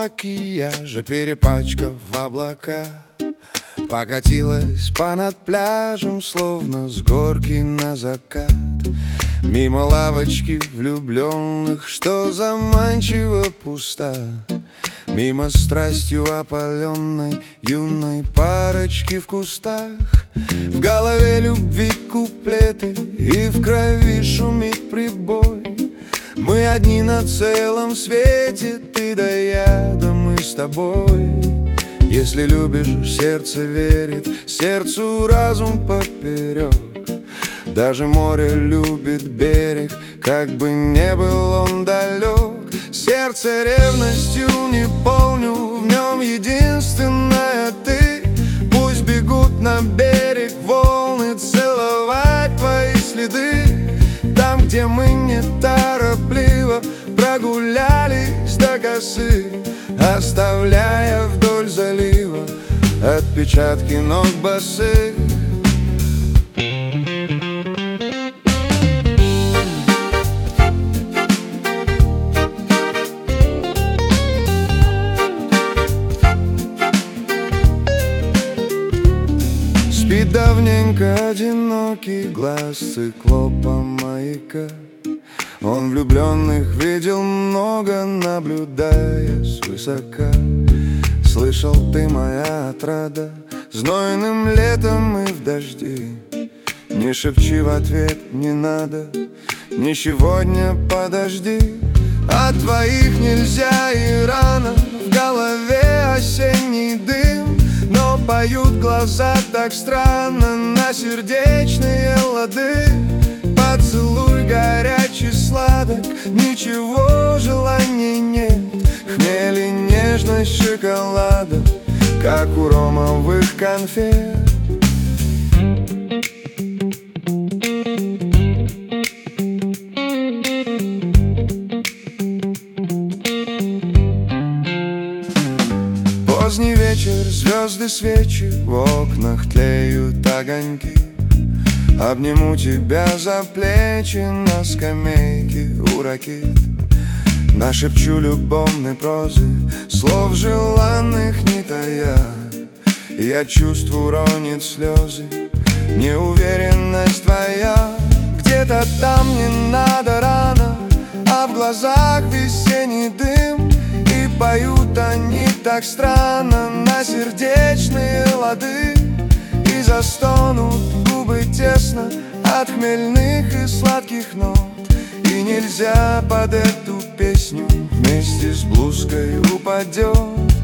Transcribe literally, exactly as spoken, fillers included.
макияжа, перепачкав облака, покатилась понад пляжем, словно с горки на закат. Мимо лавочки влюбленных, что заманчиво пуста, мимо страстью опаленной юной парочки в кустах. В голове любви куплеты, и в крови шумит прибой. Мы одни на целом свете, ты да я, да мы с тобой. Если любишь, сердце верит, сердцу разум поперек. Даже море любит берег, как бы не был он далек. Сердце ревностью не полню, в нем единственная ты. Пусть бегут на берег волны, целовать твои следы. Там, где мы неторопливо прогулялись до косы, оставляя вдоль залива отпечатки ног босых. Спит давненько одинокий глаз циклопа маяка. Он влюбленных видел много, наблюдая свысока. Слышал, ты моя отрада, знойным летом и в дожди. Не шепчи в ответ, не надо, не сегодня, подожди. От твоих нельзя и рано, в голове осенний дым. Но поют глаза так странно на сердечные лады. Поцелуй горячий, сладок, ничего желаний нет. Хмель и нежность шоколада, как у ромовых конфет. Поздний вечер, звезды, свечи, в окнах тлеют огоньки. Обниму тебя за плечи на скамейке у ракет. Нашепчу любовной прозы, слов желанных не тая. Я чувствую, ронит слезы, неуверенность твоя. Где-то там не надо рано, а в глазах весенний дым. И поют они так странно на сердечные лады. И застонут губы тесно от хмельных и сладких нот. И нельзя под эту песню вместе с блузкой упадет.